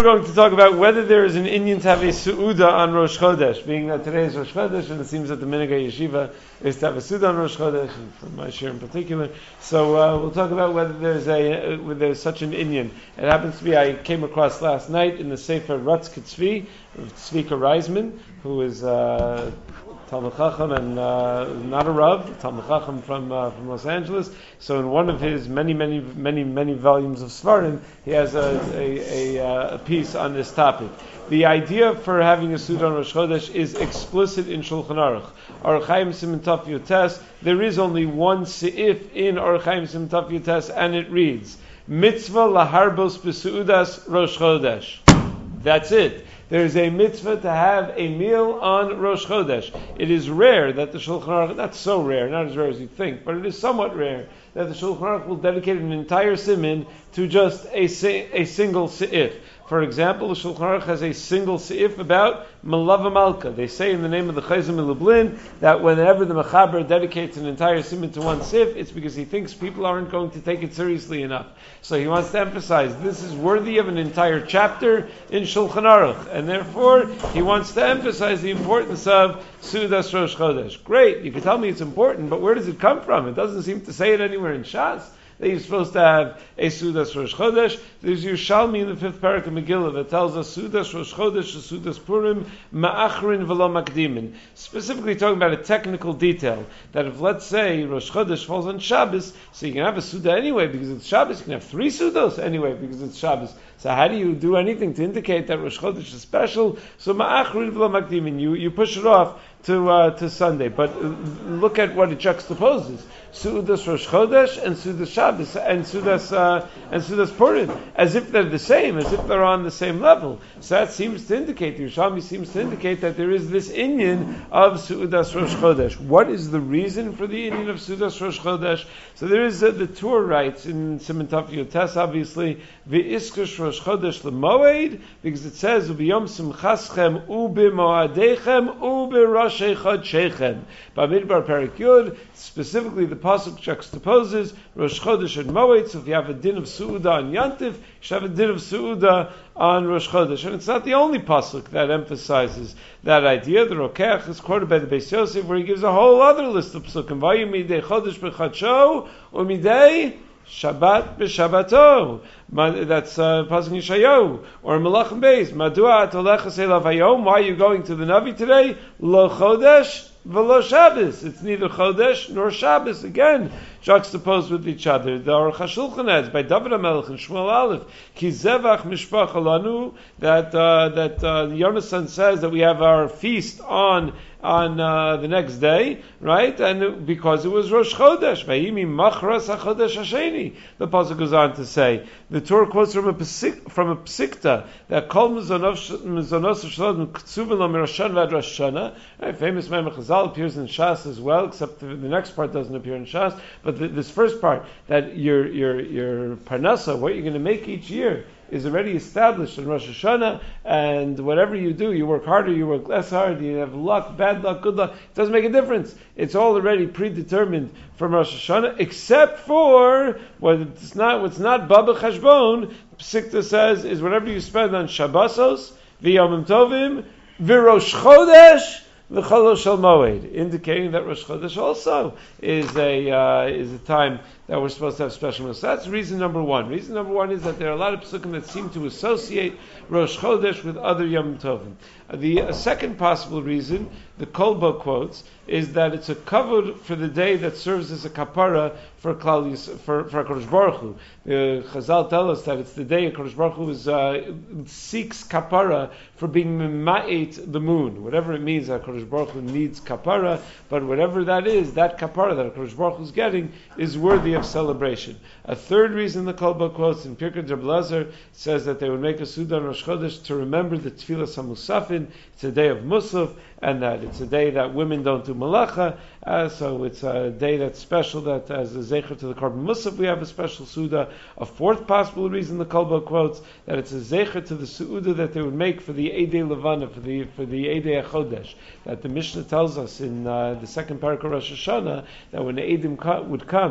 going to talk about whether there is an Inyan to have a Su'uda on Rosh Chodesh, being that today is Rosh Chodesh, and it seems that the Minhagei Yeshiva is to have a Su'uda on Rosh Chodesh, and for my share in particular. So we'll talk about whether there's such an Inyan. It happens to be, I came across last night in the Sefer Ratz Ketzvi, of Tzvika Reisman, who is Talmud Chacham and not a Rav, Talmud Chacham from Los Angeles. So in one of his many volumes of Svarim, he has a piece on this topic. The idea for having a Suda on Rosh Chodesh is explicit in Shulchan Aruch. Aruch Chaim Siman Taf Yotes. There is only one seif in Aruch Chaim Siman Taf Yotes, and it reads, Mitzvah laharbos b'suudas Rosh Chodesh. That's it. There is a mitzvah to have a meal on Rosh Chodesh. It is rare that the Shulchan Aruch, not so rare, not as rare as you think, but it is somewhat rare that the Shulchan Aruch will dedicate an entire siman to just a single seif. For example, the Shulchan Aruch has a single seif about Malava Malka. They say in the name of the Chayzim Lublin that whenever the Mechaber dedicates an entire siman to one seif, it's because he thinks people aren't going to take it seriously enough. So he wants to emphasize this is worthy of an entire chapter in Shulchan Aruch, and therefore he wants to emphasize the importance of Sudas Rosh Chodesh. Great, you can tell me it's important, but where does it come from? It doesn't seem to say it anywhere in Shas that you're supposed to have a Sudas Rosh Chodesh. There's Yerushalmi in the 5th parak of Megillah that tells us Sudas Rosh Chodesh, Sudas Purim, Ma'achrin v'lo makdimin. Specifically talking about a technical detail, that if, let's say, Rosh Chodesh falls on Shabbos, so you can have a Suda anyway because it's Shabbos, you can have 3 Sudos anyway because it's Shabbos. So how do you do anything to indicate that Rosh Chodesh is special? So Ma'achrin v'lo makdimin, you push it off to Sunday. But look at what it juxtaposes. Sudas Rosh Chodesh and Sudas Shabbos and Sudas Purim, as if they're the same, as if they're on the same level. So that seems to indicate, the Yerushalmi seems to indicate that there is this inyan of Sudas Rosh Chodesh. What is the reason for the inyan of Sudas Rosh Chodesh? So there is the Tur writes in Siman Taf Yotes, obviously, V'iskrish Rosh Chodesh l'moed, because it says U'biyom simchaschem u'b'moadechem u'b'roshei chodshechem. Bamidbar Perik Yud, specifically the pasuk juxtaposes Rosh Chodesh and Moed. So if you have a din of Su'uda on Yantif, you should have a din of Su'uda on Rosh Chodesh. And it's not the only pasuk that emphasizes that idea. The Rokeach is quoted by the Beis Yosef, where he gives a whole other list of pasukim. Vayu midei Chodesh b'chadsho, u'midei Shabbat b'Shabbato. That's pasuk Yeshayahu or Malachim Beis. Madua atolecha selav hayom. Why are you going to the Navi today? Lo Chodesh v'lo Shabbos. It's neither Chodesh nor Shabbos. Again, juxtaposed with each other. The Aruch HaShulchan adds by David HaMelech and Shmuel Aleph, Ki zevach mishpacha lanu, that Yonasan says that we have our feast on the next day, right? And because it was Rosh Chodesh, Vayimi machras hachodesh hasheni. The pasuk goes on to say, the Torah quotes from a psikta that kol mizonos of shalom ktsuvin lo mirashan v'ad Rosh Hashanah. Famous Maimon Chazal appears in Shas as well, except the next part doesn't appear in Shas. But this first part, that your parnasa, what you're going to make each year, is already established in Rosh Hashanah, and whatever you do, you work harder, you work less hard, you have luck, bad luck, good luck, it doesn't make a difference. It's all already predetermined from Rosh Hashanah, except for what's not Baba Chashbon. Psikta says is whatever you spend on Shabbosos, V'Yomim Tovim, V'Rosh Chodesh, V'Chol Shel Moed, indicating that Rosh Chodesh also is a time that we're supposed to have special meals. So that's reason number one. Reason number one is that there are a lot of psukim that seem to associate Rosh Chodesh with other Yom Tovim. The second possible reason, the Kolba quotes, is that it's a kavod for the day that serves as a kapara for HaKadosh Baruch Hu. The Chazal tell us that it's the day HaKadosh Baruch Hu seeks kapara for being mima'et the moon. Whatever it means, HaKadosh Baruch Hu needs kapara, but whatever that is, that kapara that HaKadosh Baruch Hu is getting is worthy of celebration. A third reason the Kolba quotes in Pirkei Reb Elazar says that they would make a Suda on Rosh Chodesh to remember the Tfilas HaMusafin. It's a day of Musaf, and that it's a day that women don't do malacha, so it's a day that's special, that as a zecher to the Korban Musaf we have a special Suda. A fourth possible reason the Kolba quotes, that it's a zecher to the Suda that they would make for the Eidei Levana, for the Eidei HaChodesh, that the Mishnah tells us in the second parak of Rosh Hashanah, that when the Eidim would come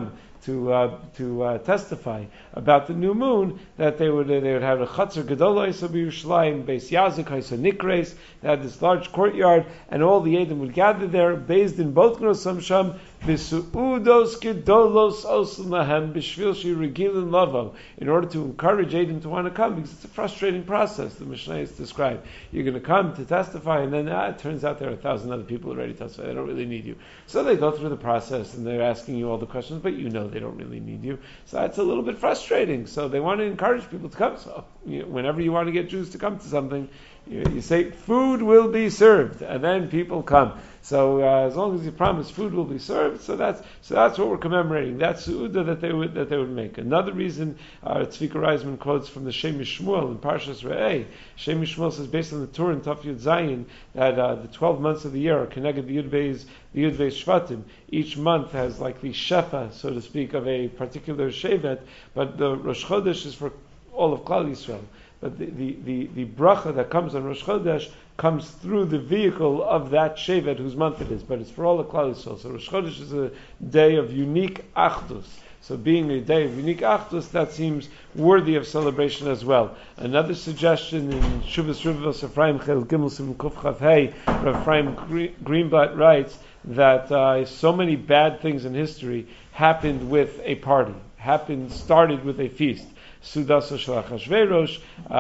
to testify about the new moon, that they would have a Chatzar Gedola Isa B'Yerushalayim, Beis Yazik Isa Nikres. They had this large courtyard, and all the Edom would gather there, based in both Gnosam Sham, B'Su'udos Gedolos Osel Lahem B'Shvil Shirigilin Lavo, in order to encourage Edom to want to come, because it's a frustrating process. The Mishnah is described. You're going to come to testify, and then it turns out there are 1,000 other people already testify. They don't really need you. So they go through the process, and they're asking you all the questions, but you know they don't really need you. So that's a little bit frustrating. So they want to encourage people to come. So whenever you want to get Jews to come to something, you say food will be served, and then people come. So as long as you promise food will be served, so that's what we're commemorating. That's su'uda that they would make. Another reason, Tzvika Reisman quotes from the Shem Shmuel in Parshas Re'eh. Shem Shmuel says, based on the Torah in Taf Yud Zayin, that the 12 months of the year are connected the Yud Beis Shvatim. Each month has like the shefa, so to speak, of a particular shevet, but the Rosh Chodesh is for all of Klal Yisrael. But the bracha that comes on Rosh Chodesh comes through the vehicle of that Shevet whose month it is, but it's for all the Klal Yisrael. So Rosh Chodesh is a day of unique Achdus. So being a day of unique Achdus, that seems worthy of celebration as well. Another suggestion in Shuvas Rivos Ephraim Chel Gimel Sim Kuf Chav Hey, Rav Ephraim Greenblatt writes that so many bad things in history happened with a party, started with a feast. Sudas Shalach Hashverosh.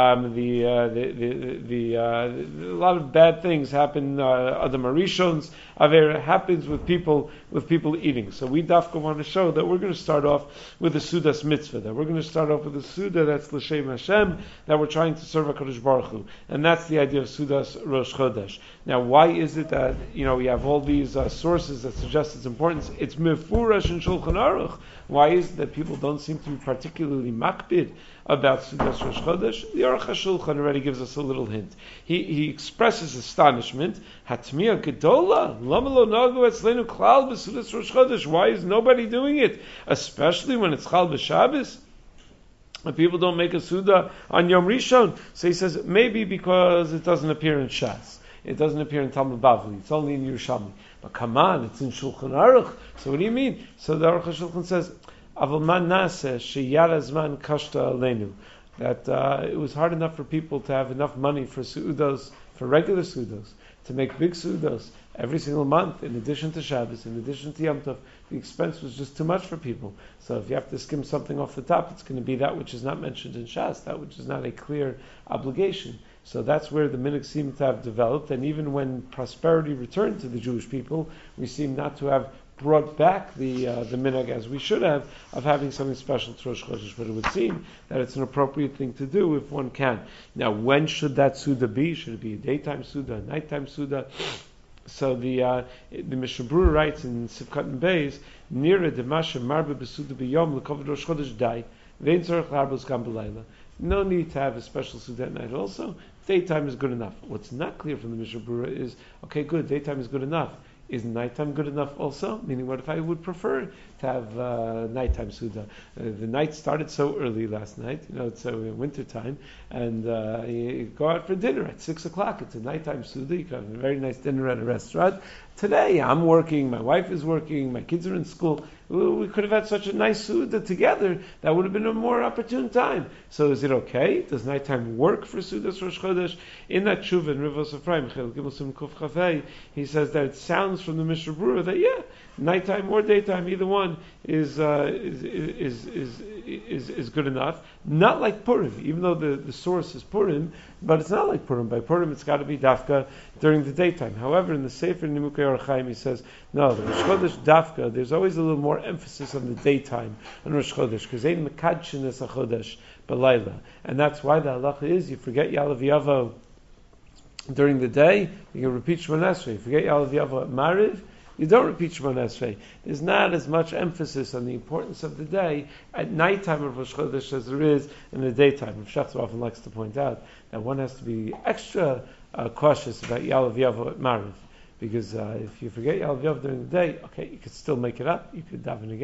A lot of bad things happen. Adam Arishons Aver happens with people eating. So we dafka want to show that we're going to start off with a Sudas mitzvah. That we're going to start off with a Suda that's l'shem Hashem. That we're trying to serve HaKadosh Baruch Hu, and that's the idea of Sudas Rosh Chodesh. Now, why is it that we have all these sources that suggest its importance? It's mefurash in Shulchan Aruch. Why is it that people don't seem to be particularly makbid about Sudas Rosh Chodesh? The Aruch HaShulchan already gives us a little hint. He expresses astonishment. Hatmiya Gedola, Lama lo nagu etzlenu klal b'Sudas Rosh Chodesh. Why is nobody doing it? Especially when it's Chal b'Shabbos. And people don't make a Suda on Yom Rishon. So he says, maybe because it doesn't appear in Shas. It doesn't appear in Talmud Bavli. It's only in Yerushalmi. But come on, it's in Shulchan Aruch. So what do you mean? So the Aruch HaShulchan says, Aval man naseh sheyar hazman kashta aleinu. That it was hard enough for people to have enough money for su'udos, for regular su'udos, to make big su'udos every single month, in addition to Shabbos, in addition to Yom Tov. The expense was just too much for people. So if you have to skim something off the top, it's going to be that which is not mentioned in Shas, that which is not a clear obligation. So that's where the minhag seemed to have developed, and even when prosperity returned to the Jewish people, we seem not to have brought back the minhag as we should have, of having something special to Rosh Chodesh. But it would seem that it's an appropriate thing to do if one can. Now, when should that Suda be? Should it be a daytime Suda, a nighttime Suda? So the Mishnah Berurah writes in Sivkat and Beis, Nira demasha marbe besuda b'yom l'kovod Rosh Chodesh dai vein tzorich l'arbos gam b'layla. No need to have a special Suda at night. Also, daytime is good enough. What's not clear from the Mishnah Berurah is, okay, good, daytime is good enough. Is nighttime good enough also? Meaning, what if I would prefer to have nighttime Suda? The night started so early last night, it's winter time, and you go out for dinner at 6 o'clock. It's a nighttime Suda. You can have a very nice dinner at a restaurant. Today, I'm working, my wife is working, my kids are in school. We could have had such a nice Suda together. That would have been a more opportune time. So is it okay? Does nighttime work for Sudas Rosh Chodesh? In that Tshuva in Rivos Ephraim, Chel Gimel Sim Kuf Chafei, he says that it sounds from the Mishnah Berurah that nighttime or daytime, either one is good enough. Not like Purim, even though the source is Purim, but it's not like Purim. By Purim, it's got to be dafka during the daytime. However, in the Sefer Nimukei Or Chaim, he says, no, the Rosh Chodesh dafka, there's always a little more emphasis on the daytime on Rosh Chodesh, because ein mekadshin es hachodesh b'layla, and that's why the halacha is you forget Ya'alav Yavo during the day, you can repeat Shemona Esrei. You forget Ya'alav Yavo at Mariv, you don't repeat Shemona Esrei. There's not as much emphasis on the importance of the day at nighttime of Rosh Chodesh as there is in the daytime. Rav Schachter often likes to point out that one has to be extra cautious about Ya'alav Yavo at Mariv. Because if you forget Ya'alav Yavo during the day, okay, you could still make it up. You could daven again.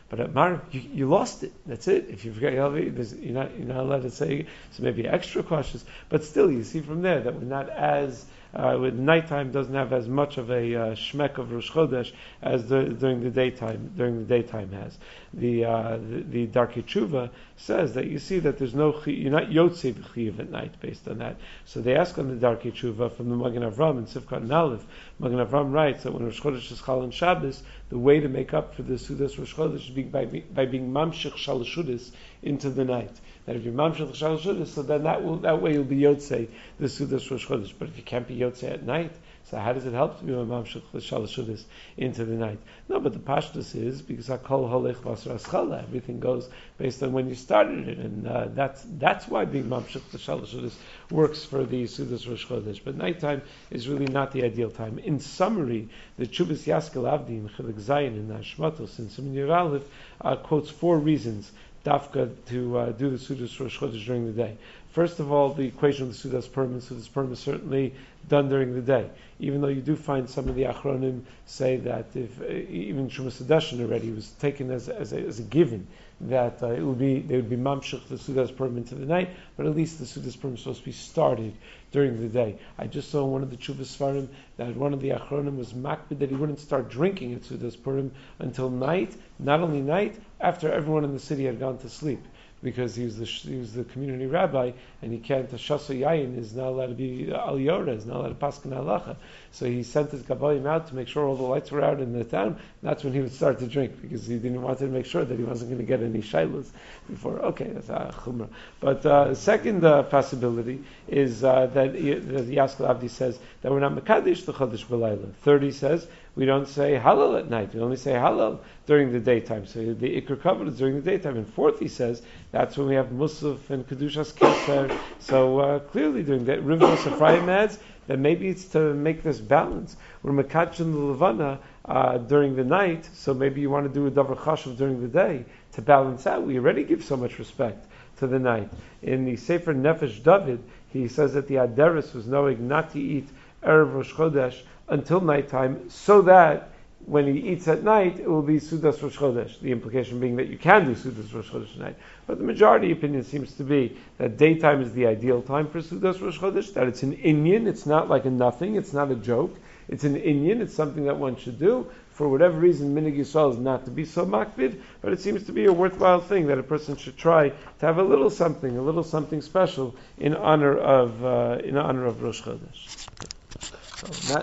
But at Mar, you lost it. That's it. If you forget you're not allowed to say. So maybe extra cautious. But still, you see from there that we're not as with nighttime doesn't have as much of a shmek of Rosh Chodesh as during the daytime. During the daytime has the Darkei Tshuva says that you see that there's no you're not Yotzei v'Chiyuv at night based on that. So they ask on the Darkei Tshuva from the Magen Avram and Sifkat and Aleph. Magen Avram writes that when Rosh Chodesh is Chal on Shabbos, the way to make up for the Sudas Rosh Chodesh is by being mamshich shalashudas into the night. That if you're mamshich shalashudas, so then that way you'll be Yotzei the Sudas Rosh Chodesh. But if you can't be Yotzei at night, so how does it help to be mamshich shalashudas into the night? No, but the pashtus is because hakol holech vasras chala. Everything goes based on when you started it, and that's why being mamshich shalashudas works for the Sudas Rosh Chodesh. But nighttime is really not the ideal time. In summary, the Chubas Yaskel Avdi in Chilik Zayin in Hashmatos in Siman Yer Aleph quotes 4 reasons dafka to do the Sudas Rosh Chodesh during the day. First of all, the equation of the Sudas Purim. Sudas Purim is certainly done during the day. Even though you do find some of the Achronim say that if even Shumas Hadashin already was taken as a given that they would be mamshich the Sudas Purim into the night, but at least the Sudas Purim is supposed to be started during the day. I just saw one of the Chuvas Svarim that one of the Achronim was makbid that he wouldn't start drinking at Sudas Purim until night, not only night, after everyone in the city had gone to sleep. Because he was the community rabbi, and he can't. Shaso Yayin is not allowed to be al yora, is not allowed to paskin halacha. So he sent his gabayim out to make sure all the lights were out in the town. That's when he would start to drink, because he didn't want to make sure that he wasn't going to get any shaylas before. Okay, that's a chumrah. But second possibility is that Yaskel Avdi says that we're not mekadesh the chodesh b'layla. 30 says we don't say halal at night. We only say halal during the daytime. So the ikr kavod is during the daytime. And 4th, he says that's when we have musaf and kedushas keser. So clearly during that rivos Ephraim adds that maybe it's to make this balance. We're mekachin the levana during the night, so maybe you want to do a davar chashuv during the day to balance out. We already give so much respect to the night. In the Sefer Nefesh David, he says that the Aderis was knowing not to eat erev Rosh Chodesh until nighttime, so that when he eats at night, it will be Sudas Rosh Chodesh. The implication being that you can do Sudas Rosh Chodesh at night. But the majority opinion seems to be that daytime is the ideal time for Sudas Rosh Chodesh, that it's an inyan, it's not like a nothing, it's not a joke. It's an inyan, it's something that one should do. For whatever reason, Minig Yisrael is not to be so makbid, but it seems to be a worthwhile thing that a person should try to have a little something special in honor of Rosh Chodesh. So